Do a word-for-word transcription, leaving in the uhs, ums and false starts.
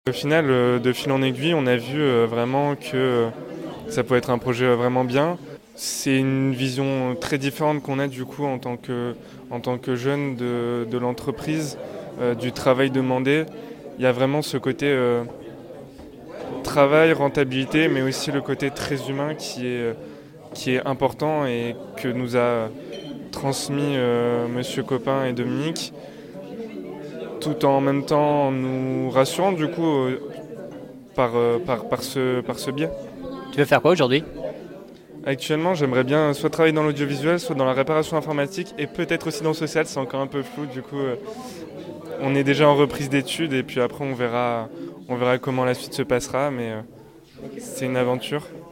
Au final, euh, de fil en aiguille, on a vu euh, vraiment que euh, ça peut être un projet euh, vraiment bien. C'est une vision très différente qu'on a du coup en tant que, en tant que jeune de, de l'entreprise, euh, du travail demandé. Il y a vraiment ce côté euh, travail, rentabilité, mais aussi le côté très humain qui est, euh, qui est important et que nous a transmis euh, Monsieur Copin et Dominique, tout en même temps nous rassurant du coup euh, par, euh, par, par, ce, par ce biais. Tu veux faire quoi aujourd'hui? Actuellement, j'aimerais bien soit travailler dans l'audiovisuel, soit dans la réparation informatique et peut-être aussi dans le social, c'est encore un peu flou. Du coup, euh, on est déjà en reprise d'études et puis après on verra, on verra comment la suite se passera, mais euh, c'est une aventure.